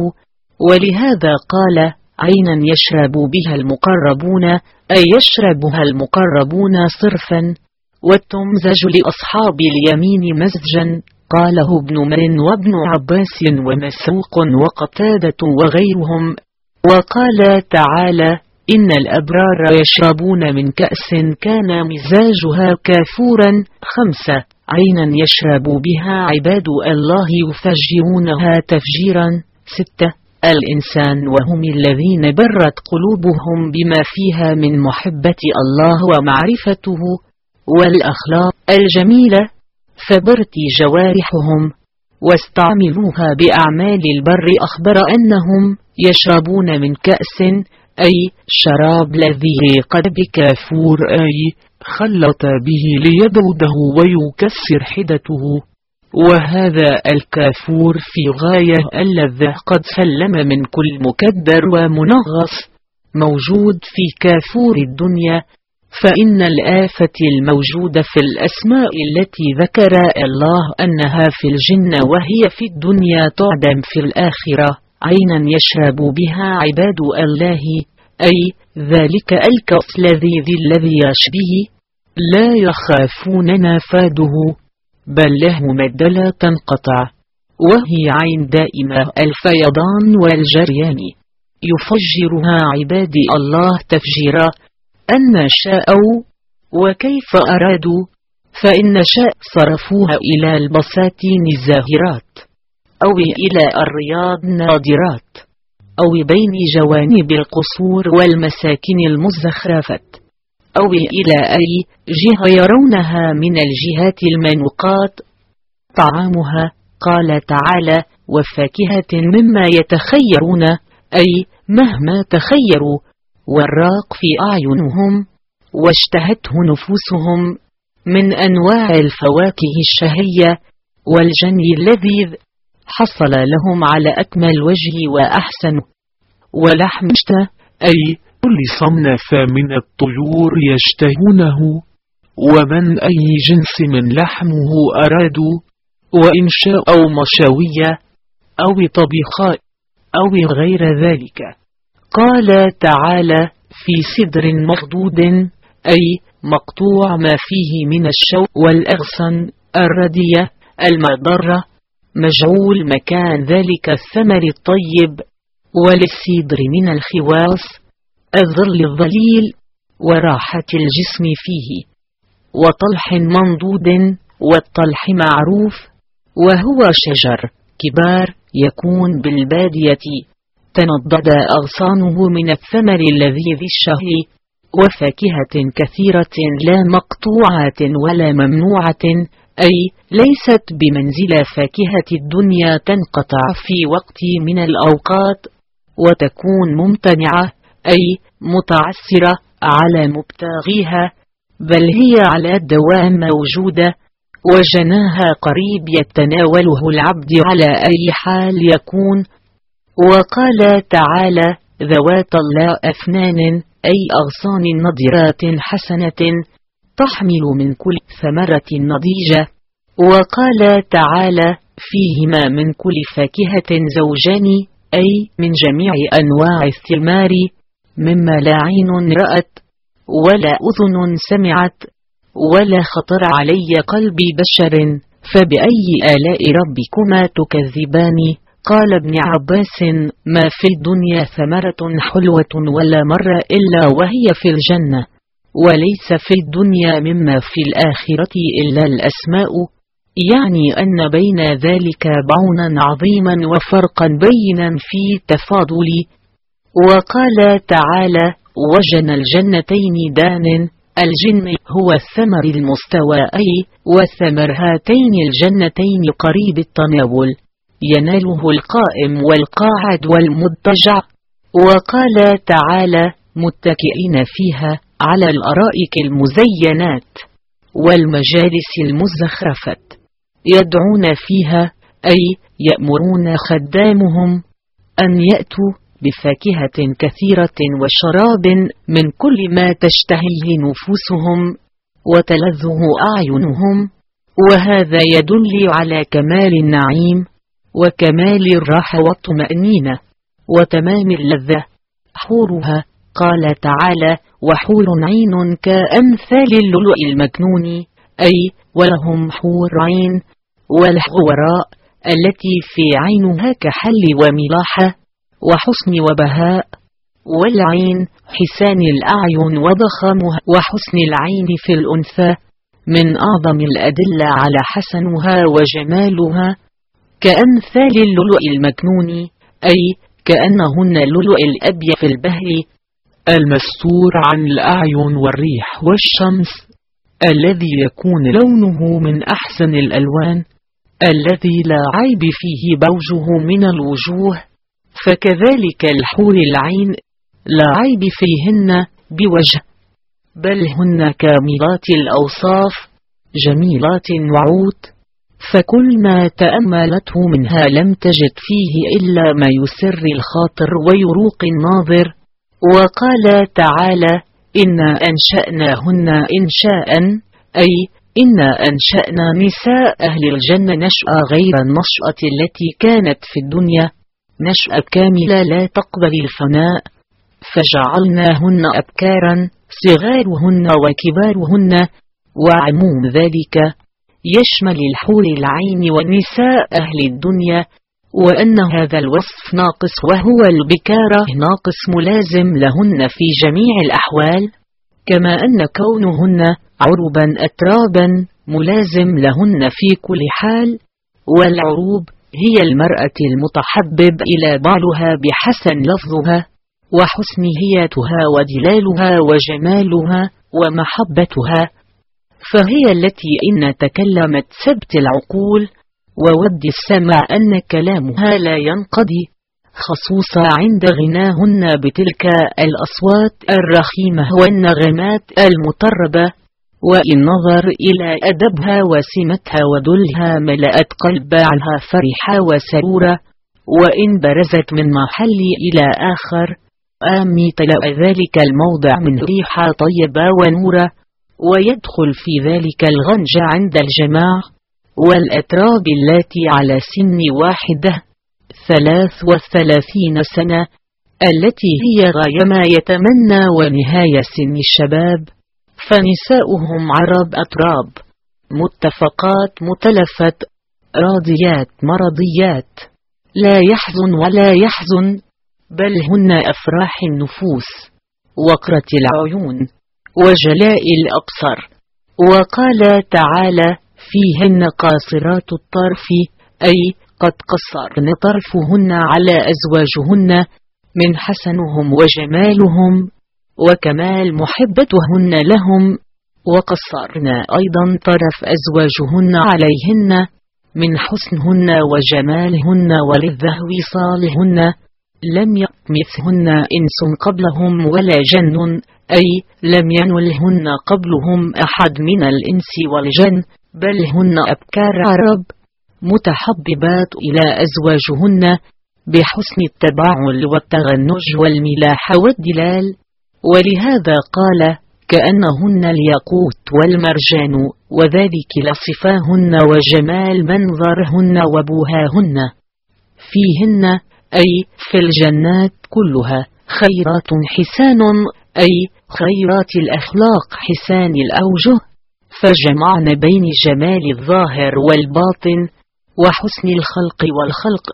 ولهذا قال: عينا يشرب بها المقربون، أي يشربها المقربون صرفا. والتمزج لأصحاب اليمين مزجا، قاله ابن مر وابن عباس ومسروق وقتادة وغيرهم. وقال تعالى: إن الأبرار يشربون من كأس كان مزاجها كافورا. خمسة: عينا يشرب بها عباد الله يفجرونها تفجيرا. ستة: الإنسان وهم الذين برت قلوبهم بما فيها من محبة الله ومعرفته والأخلاق الجميلة، فبرت جوارحهم واستعملوها بأعمال البر. أخبر أنهم يشربون من كأس، أي شراب لذيذ قد بكافور، أي خلط به ليبرده ويكسر حدته. وهذا الكافور في غاية اللذة، قد سلم من كل مكدر ومنغص موجود في كافور الدنيا. فإن الآفة الموجودة في الأسماء التي ذكر الله أنها في الجنة وهي في الدنيا تعدم في الآخرة. عينا يشرب بها عباد الله، أي ذلك الكأس اللذيذ الذي يشبه لا يخافون نفاده، بل له مد لا تنقطع، وهي عين دائمة الفيضان والجريان، يفجرها عبادي الله تفجيرا، أن شاءوا وكيف أرادوا. فإن شاء صرفوها إلى البساتين الزاهرات، أو إلى الرياض الناضرات، أو بين جوانب القصور والمساكن المزخرفة، أو إلى أي جهة يرونها من الجهات المنوقات. طعامها قال تعالى: وفاكهة مما يتخيرون، أي مهما تخيروا، والراق في أعينهم واشتهته نفوسهم من أنواع الفواكه الشهية والجني اللذيذ، حصل لهم على أكمل وجه وأحسن. ولحم اشتهى، أي كل صنف من الطيور يشتهونه، ومن أي جنس من لحمه أرادوا، وإن شاء أو مشاوية أو طبيخاء أو غير ذلك. قال تعالى: في سدر مخضود، أي مقطوع ما فيه من الشوك والأغصن الردية المضرة، مجعول مكان ذلك الثمر الطيب، وللسدر من الخواص الظل الظليل وراحة الجسم فيه. وطلح منضود، والطلح معروف وهو شجر كبار يكون بالبادية، تنضد أغصانه من الثمر اللذيذ الشهي، وفاكهة كثيرة لا مقطوعة ولا ممنوعة، أي ليست بمنزل فاكهة الدنيا تنقطع في وقت من الأوقات وتكون ممتنعة، أي متعسرة على مبتغيها، بل هي على الدوام موجودة، وجناها قريب يتناوله العبد على أي حال يكون. وقال تعالى: ذوات لا أفنان، أي أغصان نضرات حسنة تحمل من كل ثمرة نضيجة. وقال تعالى: فيهما من كل فاكهة زوجان، أي من جميع أنواع الثمار، مما لا عين رأت ولا أذن سمعت ولا خطر علي قلب بشر، فبأي آلاء ربكما تكذبان. قال ابن عباس: ما في الدنيا ثمرة حلوة ولا مر إلا وهي في الجنة، وليس في الدنيا مما في الآخرة إلا الأسماء، يعني أن بين ذلك بعونا عظيما وفرقا بينا في تفاضل وقال تعالى: وجنى الجنتين دان. الجن هو الثمر المستوى، أي وثمر هاتين الجنتين قريب التناول، يناله القائم والقاعد والمضطجع. وقال تعالى: متكئين فيها على الأرائك المزينات والمجالس المزخرفة، يدعون فيها، أي يأمرون خدامهم أن يأتوا بفاكهة كثيرة وشراب من كل ما تشتهيه نفوسهم وتلذه أعينهم. وهذا يدل على كمال النعيم وكمال الراحة والطمأنينة وتمام اللذة. حورها، قال تعالى: وحور عين كأمثال اللؤلؤ المكنون، أي ولهم حور عين والحوراء التي في عينها كحل وملاحة وحسن وبهاء. والعين حسان الأعين وضخامها، وحسن العين في الأنثى من أعظم الأدلة على حسنها وجمالها، كأمثال اللؤلؤ المكنون، أي كأنهن اللؤلؤ الأبيض في البهل المستور عن الأعين والريح والشمس، الذي يكون لونه من أحسن الألوان، الذي لا عيب فيه بوجه من الوجوه. فكذلك الحور العين لا عيب فيهن بوجه، بل هن كاملات الأوصاف جميلات وعود، فكل ما تأملته منها لم تجد فيه إلا ما يسر الخاطر ويروق الناظر. وقال تعالى: إنا أنشأناهن إنشاء، أي إنا أنشأنا نساء أهل الجنة نشأة غير النشأة التي كانت في الدنيا، نشأة كاملة لا تقبل الفناء، فجعلناهن أبكارا صغارهن وكبارهن. وعموم ذلك يشمل الحور العين ونساء أهل الدنيا، وأن هذا الوصف ناقص، وهو البكارة ناقص ملازم لهن في جميع الأحوال، كما أن كونهن عربا أترابا ملازم لهن في كل حال. والعروب هي المرأة المتحبب إلى بعلها بحسن لفظها وحسن هياتها ودلالها وجمالها ومحبتها، فهي التي إن تكلمت سبت العقول وود السمع أن كلامها لا ينقضي، خصوصا عند غناهن بتلك الأصوات الرخيمة والنغمات المطربة. وإن نظر إلى أدبها وسمتها ودلها ملأت قلب بعلها فرحة وسرورة، وإن برزت من محل إلى آخر آمي تلأ ذلك الموضع من ريحة طيبة ونورة، ويدخل في ذلك الغنج عند الجماع والأتراب التي على سن واحدة ثلاث وثلاثين سنة، التي هي غاية ما يتمنى ونهاية سن الشباب، فنساؤهم عرب أتراب متفقات متلفت راضيات مرضيات، لا يحزن ولا يحزن، بل هن أفراح النفوس وقرة العيون وجلاء الأبصر. وقال تعالى: فيهن قاصرات الطرف، أي قد قصرن طرفهن على أزواجهن من حسنهم وجمالهم وكمال محبتهن لهم، وقصرن أيضا طرف أزواجهن عليهن من حسنهن وجمالهن ولذة وصالهن، لم يطمثهن إنس قبلهم ولا جن، أي لم ينلهن قبلهم أحد من الإنس والجن، بل هن أبكار عرب متحببات إلى أزواجهن بحسن التباعل والتغنج والملاح والدلال. ولهذا قال: كأنهن الياقوت والمرجان، وذلك لصفاهن وجمال منظرهن وبهاهن. فيهن، أي في الجنات كلها، خيرات حسان، أي خيرات الأخلاق حسان الأوجه، فجمعن بين جمال الظاهر والباطن وحسن الخلق والخلق.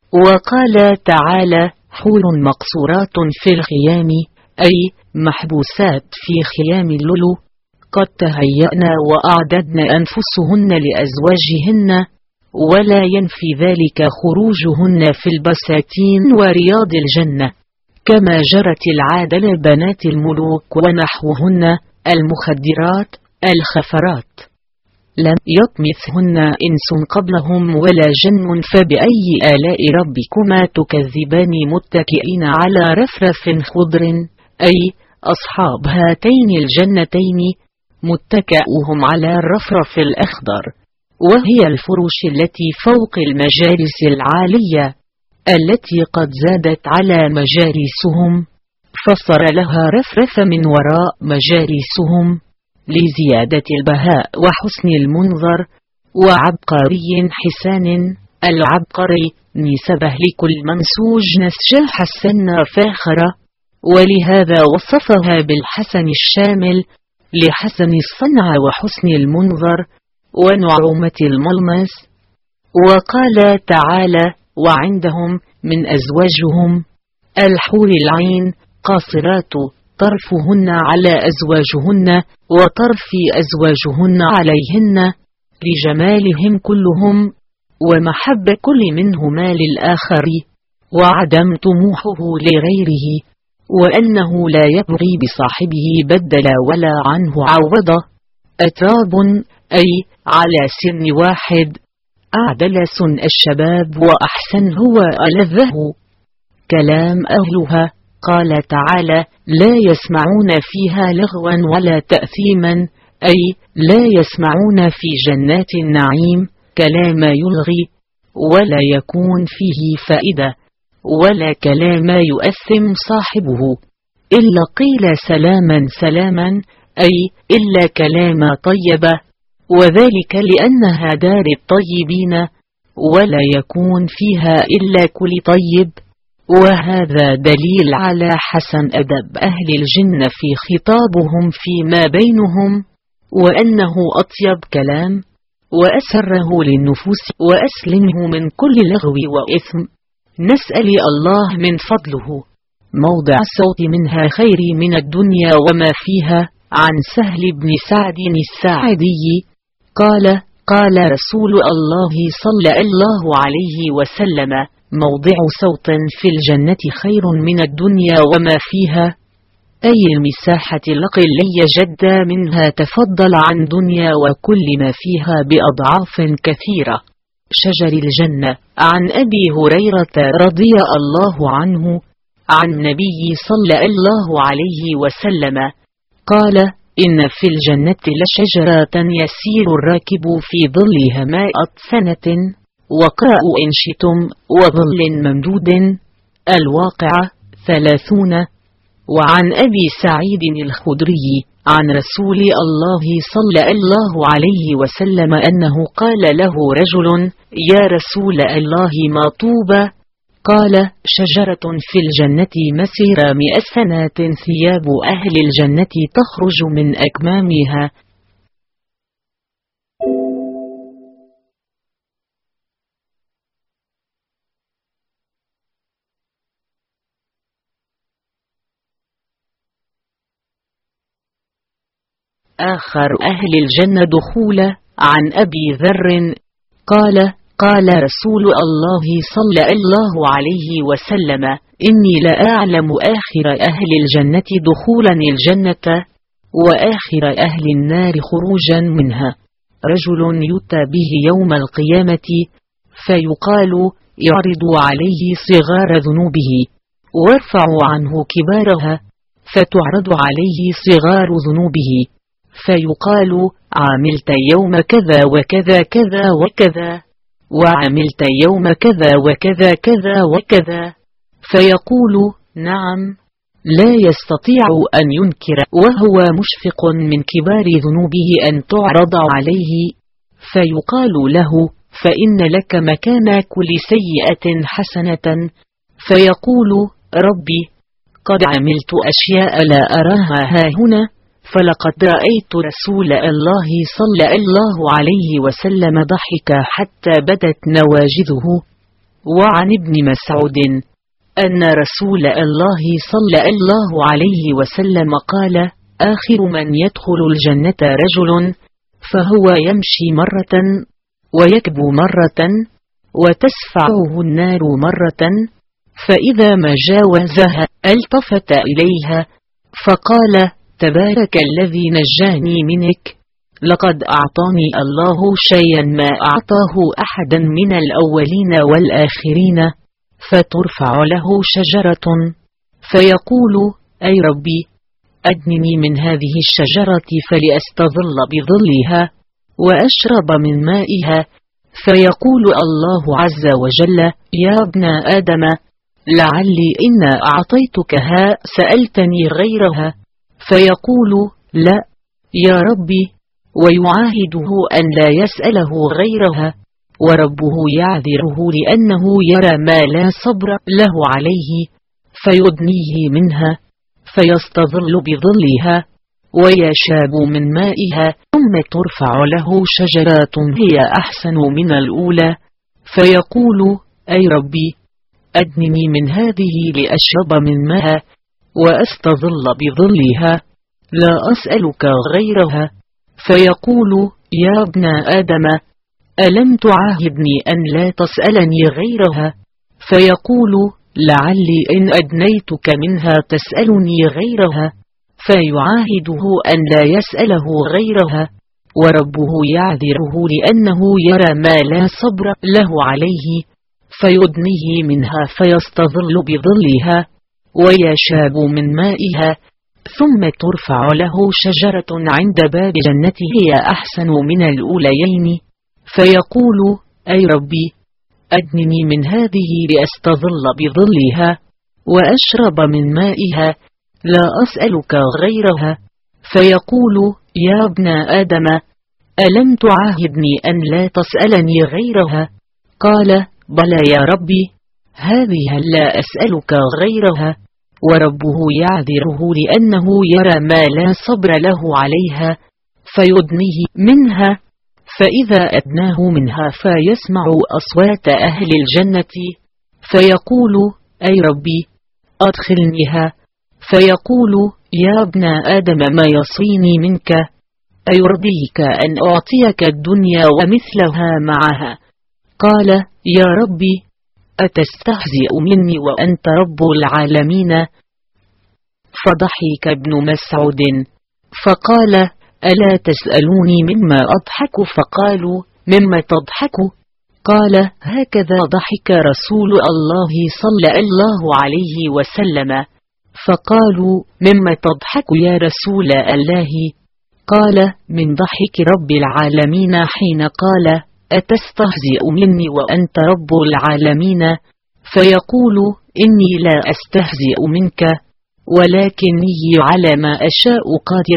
وقال تعالى: حور مقصورات في الخيام، أي محبوسات في خيام اللؤلؤ، قد تهيأنا وأعددن أنفسهن لأزواجهن، ولا ينفي ذلك خروجهن في البساتين ورياض الجنة، كما جرت العادة لبنات الملوك ونحوهن المخدرات الخفرات، لم يطمثهن إنس قبلهم ولا جن، فبأي آلاء ربكما تكذبان؟ متكئين على رفرف خضر، أي أصحاب هاتين الجنتين، متكئهم على الرفرف الأخضر، وهي الفرش التي فوق المجالس العالية التي قد زادت على مجالسهم، فصار لها رفرف من وراء مجالسهم لزيادة البهاء وحسن المنظر. وعبقري حسان، العبقري نسبه لكل منسوج نسجة حسن فاخرة، ولهذا وصفها بالحسن الشامل لحسن الصنع وحسن المنظر ونعومة الملمس. وقال تعالى: وعندهم من أزواجهم الحور العين قاصرات طرفهن على أزواجهن وطرف أزواجهن عليهن، لجمالهم كلهم ومحب كل منهما للآخر، وعدم طموحه لغيره، وأنه لا يبغي بصاحبه بدلا ولا عنه عوضا. أتراب، أي على سن واحد، أعدلس الشباب وأحسن هو ألذه كلام أهلها. قال تعالى: لا يسمعون فيها لغوا ولا تأثيما، أي لا يسمعون في جنات النعيم كلام يلغي ولا يكون فيه فائدة، ولا كلام يؤثم صاحبه، إلا قيل سلاما سلاما، أي إلا كلام طيبة، وذلك لأنها دار الطيبين ولا يكون فيها إلا كل طيب. وهذا دليل على حسن أدب أهل الجنة في خطابهم فيما بينهم، وأنه أطيب كلام وأسره للنفوس وأسلمه من كل لغو وإثم. نسأل الله من فضله موضع الصوت منها خير من الدنيا وما فيها. عن سهل بن سعد الساعدي قال: قال رسول الله صلى الله عليه وسلم: موضع صوت في الجنة خير من الدنيا وما فيها، أي المساحة القلية جدا منها تفضل عن دنيا وكل ما فيها بأضعاف كثيرة. شجر الجنة. عن أبي هريرة رضي الله عنه عن النبي صلى الله عليه وسلم قال: إن في الجنة لشجرة يسير الراكب في ظلها مائة سنة، وقاء إن شئتم، وظل ممدود. الواقعة ثلاثون. وعن أبي سعيد الخدري عن رسول الله صلى الله عليه وسلم أنه قال له رجل: يا رسول الله ما طوبى؟ قال: شجرة في الجنة مسير مئة سنة، ثياب أهل الجنة تخرج من أكمامها. آخر أهل الجنة دخولا. عن أبي ذر قال: قال رسول الله صلى الله عليه وسلم: إني لأعلم آخر أهل الجنة دخولا الجنة وآخر أهل النار خروجا منها. رجل يؤتى به يوم القيامة فيقال: يعرض عليه صغار ذنوبه وارفع عنه كبارها، فتعرض عليه صغار ذنوبه فيقال: عملت يوم كذا وكذا كذا وكذا، وعملت يوم كذا وكذا كذا وكذا، فيقول: نعم، لا يستطيع أن ينكر وهو مشفق من كبار ذنوبه أن تعرض عليه، فيقال له: فإن لك مكان كل سيئة حسنة، فيقول: ربي، قد عملت أشياء لا أراها هاهنا، فلقد رأيت رسول الله صلى الله عليه وسلم ضحك حتى بدت نواجذه. وعن ابن مسعود أن رسول الله صلى الله عليه وسلم قال: آخر من يدخل الجنة رجل فهو يمشي مرة ويكبو مرة وتسفعه النار مرة فإذا ما جاوزها التفت إليها فقال: تبارك الذي نجاني منك، لقد أعطاني الله شيئا ما أعطاه أحدا من الأولين والآخرين. فترفع له شجرة فيقول: أي ربي، أدنني من هذه الشجرة فلأستظل بظلها وأشرب من مائها. فيقول الله عز وجل: يا ابن آدم، لعلي إن أعطيتكها سألتني غيرها. فيقول: لا يا ربي، ويعاهده أن لا يسأله غيرها، وربه يعذره لأنه يرى ما لا صبر له عليه، فيدنيه منها فيستظل بظلها ويشاب من مائها. ثم ترفع له شجرات هي أحسن من الأولى فيقول: أي ربي، أدنني من هذه لأشرب من ماء وأستظل بظلها، لا أسألك غيرها. فيقول: يا ابن آدم، ألم تعاهدني أن لا تسألني غيرها؟ فيقول: لعلي إن أدنيتك منها تسألني غيرها. فيعاهده أن لا يسأله غيرها، وربه يعذره لأنه يرى ما لا صبر له عليه، فيدنيه منها فيستظل بظلها ويشاب من مائها. ثم ترفع له شجرة عند باب جنته هي أحسن من الأوليين فيقول: أي ربي، أدنني من هذه لأستظل بظلها وأشرب من مائها، لا أسألك غيرها. فيقول: يا ابن آدم، ألم تعاهدني أن لا تسألني غيرها؟ قال: بلى يا ربي، هذه لا أسألك غيرها. وربه يعذره لأنه يرى ما لا صبر له عليها، فيدنيه منها. فإذا أدناه منها فيسمع أصوات أهل الجنة فيقول: أي ربي، أدخلنيها. فيقول: يا ابن آدم، ما يصيني منك؟ أيرضيك أن أعطيك الدنيا ومثلها معها؟ قال: يا ربي، أتستهزئ مني وأنت رب العالمين؟ فضحك ابن مسعود فقال: ألا تسألوني مما أضحك؟ فقالوا: مما تضحك؟ قال: هكذا ضحك رسول الله صلى الله عليه وسلم. فقالوا: مما تضحك يا رسول الله؟ قال: من ضحك رب العالمين حين قال: أتستهزئ مني وأنت رب العالمين؟ فيقول: إني لا أستهزئ منك، ولكني على ما أشاء قادر.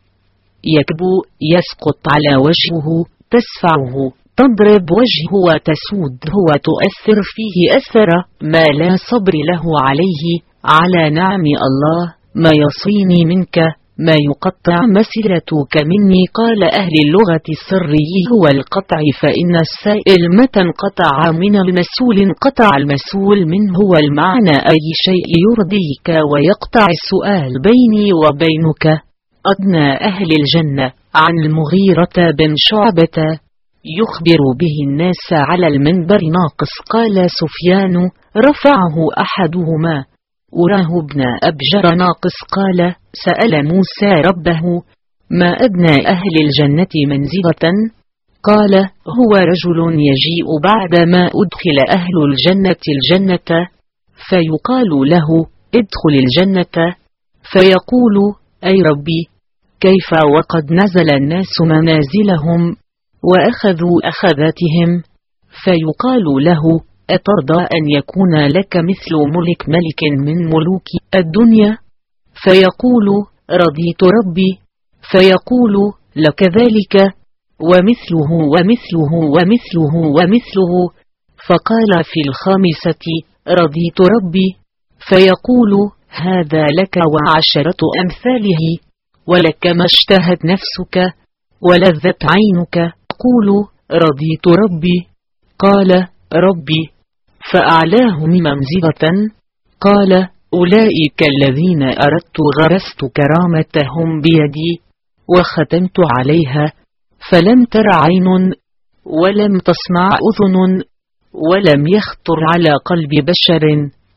يكبو، يسقط على وجهه، تسفعه، تضرب وجهه وتسوده وتؤثر فيه أثر ما لا صبر له عليه على نعم الله. ما يصيني منك؟ ما يقطع مسيرتك مني؟ قال أهل اللغة السري هو القطع، فإن السائل متى انقطع من المسؤول انقطع المسؤول منه، والمعنى أي شيء يرضيك ويقطع السؤال بيني وبينك. أدنى أهل الجنة عن المغيرة بن شعبة يخبر به الناس على المنبر ناقص. قال سفيان: رفعه أحدهما وراه ابن أبجر ناقص قال: سأل موسى ربه: ما أدنى أهل الجنة منزلة؟ قال: هو رجل يجيء بعدما أدخل أهل الجنة الجنة فيقال له: ادخل الجنة. فيقول: أي ربي، كيف وقد نزل الناس منازلهم وأخذوا أخذاتهم؟ فيقال له: أترضى أن يكون لك مثل ملك ملك من ملوك الدنيا؟ فيقول: رضيت ربي. فيقول: لك ذلك ومثله ومثله ومثله ومثله. فقال في الخامسة: رضيت ربي. فيقول: هذا لك وعشرة أمثاله، ولك ما اشتهت نفسك ولذت عينك. أقول: رضيت ربي. قال: ربي، فأعلاهم منزلة؟ قال: أولئك الذين أردت غرست كرامتهم بيدي وختمت عليها، فلم تر عين ولم تسمع أذن ولم يخطر على قلب بشر.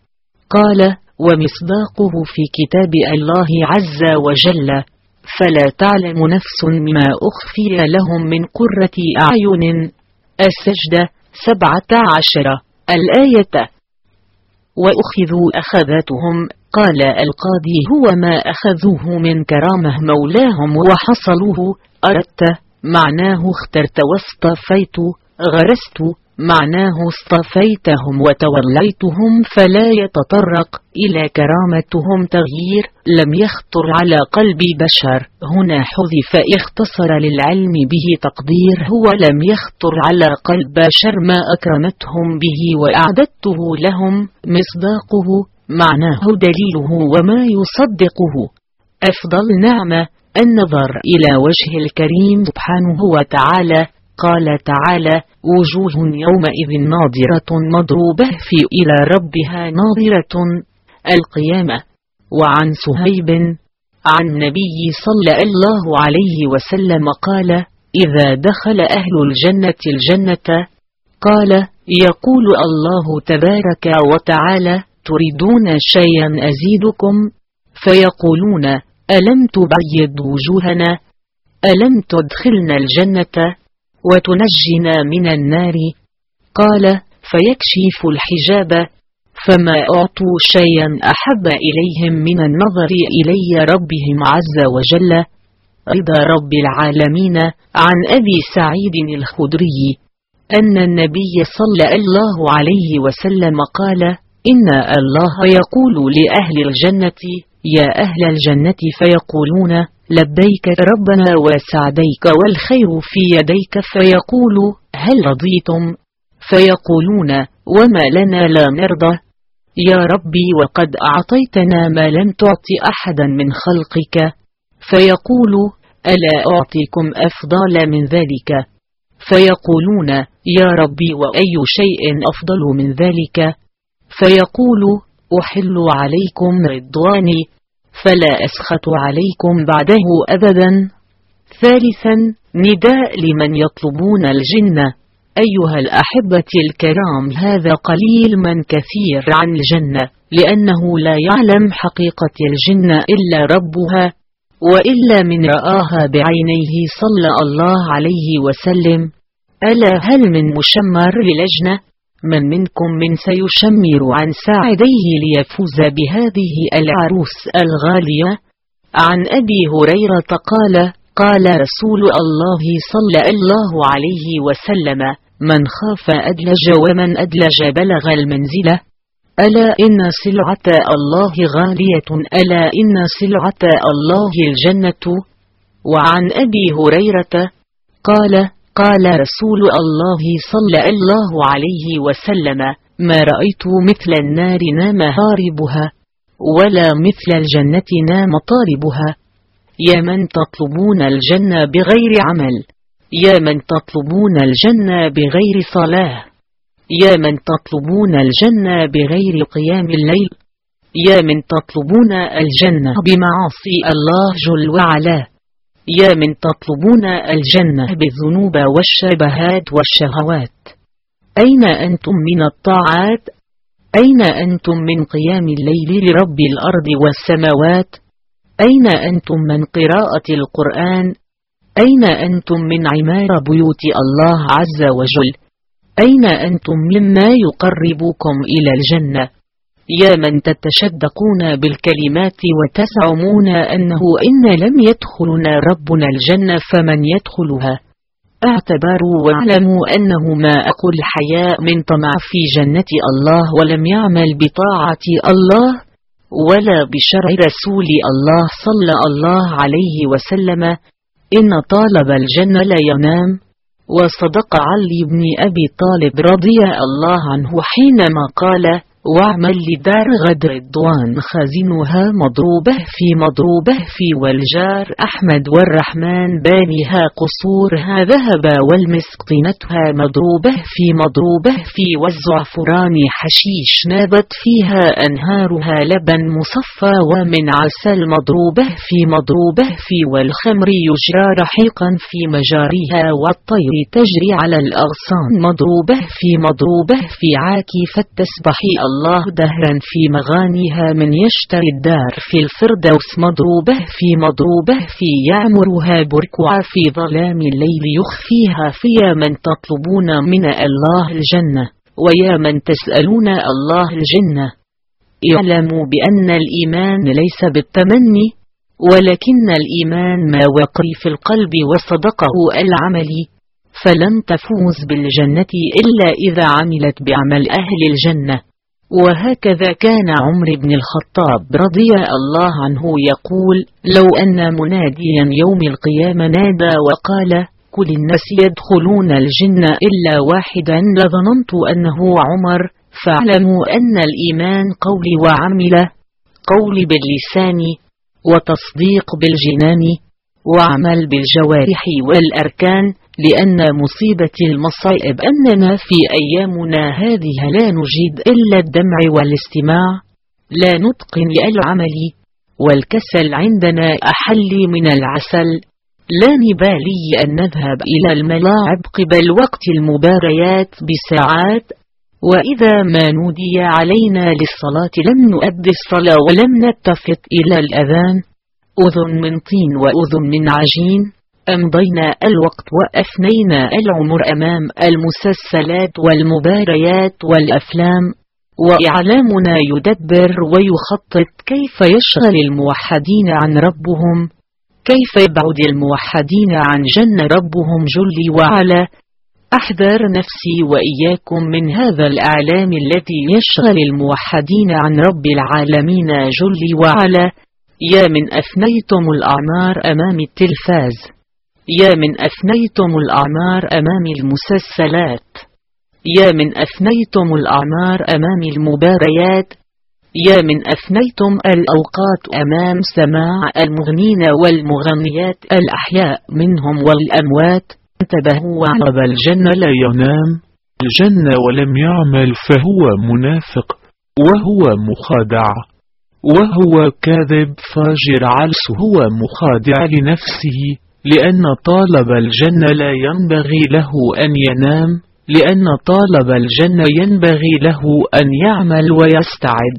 قال: ومصداقه في كتاب الله عز وجل: فلا تعلم نفس ما أخفي لهم من قرة أعين. السجدة سبعة عشر الآية. وأخذوا أخذتهم. قال القاضي: هو ما أخذوه من كرامة مولاهم وحصلوه. أردت معناه اخترت، واصطفيت غرست معناه اصطفيتهم وتوليتهم، فلا يتطرق إلى كرامتهم تغيير لم يخطر على قلب بشر. هنا حذف اختصر للعلم به تقدير هو لم يخطر على قلب بشر ما أكرمتهم به وأعددته لهم. مصداقه معناه دليله وما يصدقه. أفضل نعمة النظر إلى وجه الكريم سبحانه وتعالى. قال تعالى: وجوه يومئذ ناظرة مضروبة في إلى ربها ناظرة. القيامة. وعن صهيب عن النبي صلى الله عليه وسلم قال: إذا دخل أهل الجنة الجنة قال: يقول الله تبارك وتعالى: تريدون شيئا أزيدكم؟ فيقولون: ألم تبيض وجوهنا؟ ألم تدخلنا الجنة وتنجنا من النار؟ قال: فيكشف الحجاب، فما أعطوا شيئا أحب إليهم من النظر إلي ربهم عز وجل. رضا رب العالمين. عن أبي سعيد الخدري أن النبي صلى الله عليه وسلم قال: إن الله يقول لأهل الجنة: يا أهل الجنة، فيقولون: لبيك ربنا وسعديك والخير في يديك. فيقول: هل رضيتم؟ فيقولون: وما لنا لا نرضى يا ربي، وقد أعطيتنا ما لم تعط أحدا من خلقك. فيقول: ألا أعطيكم أفضل من ذلك؟ فيقولون: يا ربي، وأي شيء أفضل من ذلك؟ فيقول: أحل عليكم رضواني فلا أسخط عليكم بعده أبدا. ثالثا نداء لمن يطلبون الجنة. أيها الأحبة الكرام، هذا قليل من كثير عن الجنة، لأنه لا يعلم حقيقة الجنة إلا ربها، وإلا من رآها بعينيه صلى الله عليه وسلم. ألا هل من مشمر للجنة؟ من منكم من سيشمر عن ساعديه ليفوز بهذه العروس الغالية؟ عن أبي هريرة قال: قال رسول الله صلى الله عليه وسلم: من خاف أدلج، ومن أدلج بلغ المنزلة. ألا إن سلعة الله غالية، ألا إن سلعة الله الجنة. وعن أبي هريرة قال: قال رسول الله صلى الله عليه وسلم: ما رأيت مثل النار نام هاربها، ولا مثل الجنة نام طالبها. يا من تطلبون الجنة بغير عمل، يا من تطلبون الجنة بغير صلاة، يا من تطلبون الجنة بغير قيام الليل، يا من تطلبون الجنة بمعاصي الله جل وعلا، يا من تطلبون الجنة بالذنوب والشبهات والشهوات. أين أنتم من الطاعات؟ أين أنتم من قيام الليل لرب الأرض والسماوات؟ أين أنتم من قراءة القرآن؟ أين أنتم من عمار بيوت الله عز وجل؟ أين أنتم مما يقربكم إلى الجنة؟ يا من تتشدقون بالكلمات وتزعمون أنه إن لم يدخلنا ربنا الجنة فمن يدخلها؟ اعتبروا واعلموا أنه ما أقل حياء من طمع في جنة الله ولم يعمل بطاعة الله ولا بشرع رسول الله صلى الله عليه وسلم. إن طالب الجنة لا ينام. وصدق علي بن أبي طالب رضي الله عنه حينما قال: واعمل لدار غد رضوان خازنها مضروبة في مضروبة في، والجار أحمد والرحمن بانها قصورها ذهب، والمسك طينتها مضروبة في مضروبة في، والزعفران حشيش نابت فيها أنهارها لبن مصفى، ومن عسل مضروبة في مضروبة في، والخمر يجرى رحيقا في مجاريها، والطير تجري على الأغصان مضروبة في مضروبة في، عاكفة تسبح الله دهرا في مغانيها من يشتري الدار في الفردوس مضروبه في مضروبه في يعمرها بركوع في ظلام الليل يخفيها فيا من تطلبون من الله الجنة ويا من تسألون الله الجنة. اعلموا بأن الإيمان ليس بالتمني، ولكن الإيمان ما وقر في القلب وصدقه العمل، فلن تفوز بالجنة إلا إذا عملت بعمل أهل الجنة. وهكذا كان عمر بن الخطاب رضي الله عنه يقول: لو أن مناديا يوم القيامة نادى وقال كل الناس يدخلون الجنة إلا واحدا لظننت أنه عمر. فاعلموا أن الإيمان قول وعمل، قول باللسان وتصديق بالجنان وعمل بالجوارح والأركان. لأن مصيبة المصائب أننا في أيامنا هذه لا نجد إلا الدمع والاستماع، لا نتقن العمل، والكسل عندنا أحل من العسل. لا نبالي أن نذهب إلى الملاعب قبل وقت المباريات بساعات، وإذا ما نودي علينا للصلاة لم نؤدي الصلاة ولم نتفق إلى الأذان. أذن من طين وأذن من عجين، أمضينا الوقت وأفنينا العمر أمام المسلسلات والمباريات والأفلام. وإعلامنا يدبر ويخطط كيف يشغل الموحدين عن ربهم، كيف يبعد الموحدين عن جنة ربهم جل وعلا. أحذر نفسي وإياكم من هذا الإعلام الذي يشغل الموحدين عن رب العالمين جل وعلا. يا من أفنيتم الأعمار أمام التلفاز، يا من أفنيتم الأعمار أمام المسلسلات، يا من أفنيتم الأعمار أمام المباريات، يا من أفنيتم الأوقات أمام سماع المغنين والمغنيات الأحياء منهم والأموات. انتبهوا وعرب الجنة لا ينام الجنة ولم يعمل فهو منافق وهو مخادع وهو كاذب فاجر علس. هو مخادع لنفسه، لأن طالب الجنة لا ينبغي له أن ينام، لأن طالب الجنة ينبغي له أن يعمل ويستعد.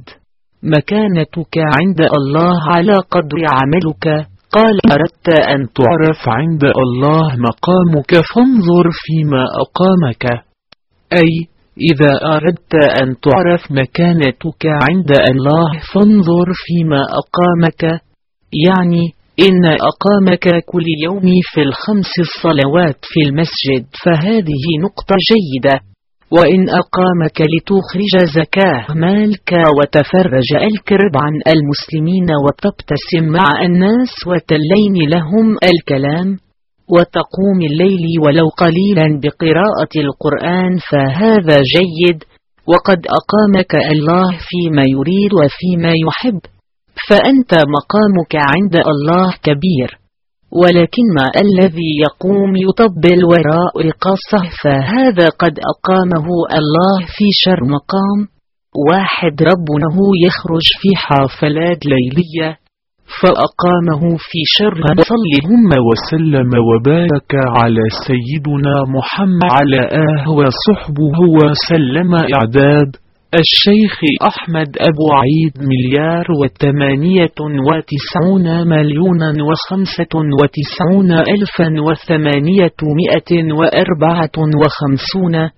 مكانتك عند الله على قدر عملك. قال: أردت أن تعرف عند الله مقامك فانظر فيما أقامك. أي إذا أردت أن تعرف مكانتك عند الله فانظر فيما أقامك، يعني إن أقامك كل يوم في الخمس الصلوات في المسجد فهذه نقطة جيدة. وإن أقامك لتخرج زكاة مالك وتفرج الكرب عن المسلمين وتبتسم مع الناس وتلين لهم الكلام وتقوم الليل ولو قليلا بقراءة القرآن فهذا جيد. وقد أقامك الله فيما يريد وفيما يحب، فأنت مقامك عند الله كبير. ولكن ما الذي يقوم يطبل وراء القصة فهذا قد أقامه الله في شر مقام. واحد ربه يخرج في حفلات ليلية فأقامه في شر. صلهم وسلم وبارك على سيدنا محمد على آه وصحبه وسلم. إعداد الشيخ أحمد أبو عيد مليار وثمانية وتسعون مليونا وخمسة وتسعون ألفا وثمانية مئة وأربعة وخمسون.